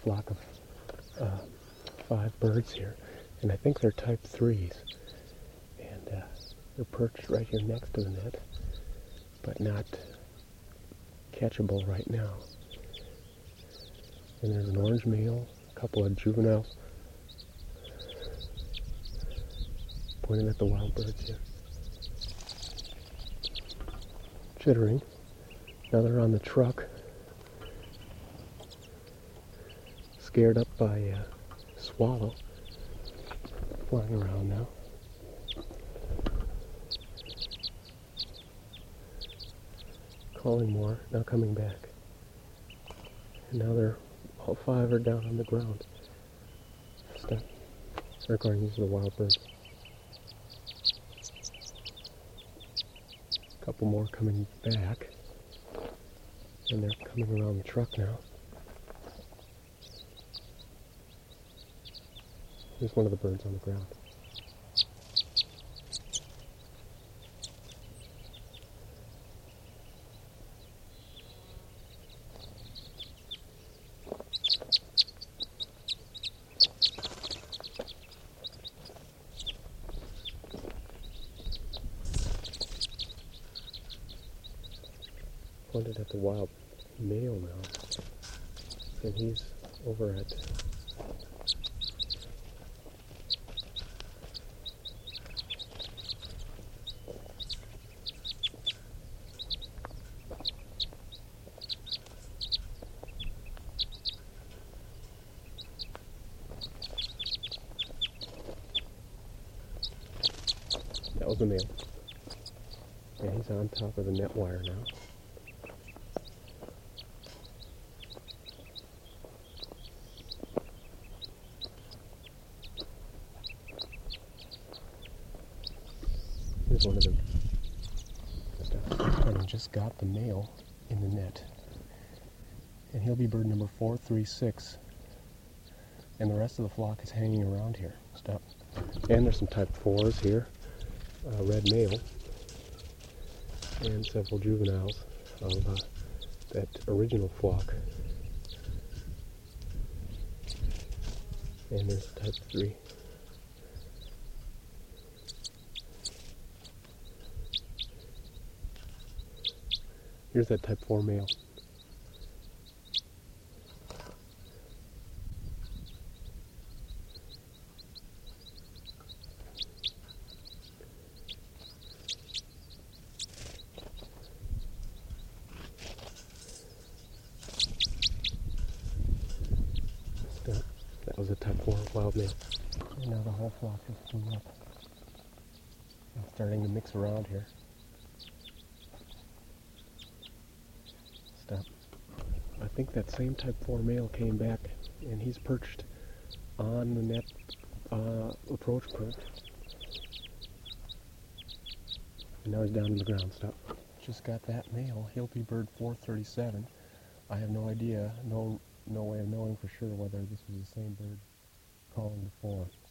flock of 5 birds here, and I think they're type 3s, and they're perched right here next to the net, but not catchable right now. And there's an orange male, a couple of juveniles pointing at the wild birds here. Chittering. Now they're on the truck, scared up by a swallow flying around now. Calling more, now coming back. And now all 5 are down on the ground. Stop. They're going to use the wild birds. A couple more coming back. And they're coming around the truck now. There's one of the birds on the ground. Pointed at the wild male now, and he's over at that was the male, and he's on top of the net wire now. Here's one of them. And I just got the male in the net. And he'll be bird number 436. And the rest of the flock is hanging around here. Stop. And there's some type 4s here. Red male. And several juveniles of that original flock. And there's type 3. Here's that type 4 male. Stop. That was a type 4 wild male. And now the whole flock is flew up. I'm starting to mix around here. Stop. I think that same type 4 male came back, and he's perched on the net approach perch. And now he's down on the ground. Stop. Just got that male. He'll be bird 437. I have no idea, no way of knowing for sure whether this was the same bird calling before.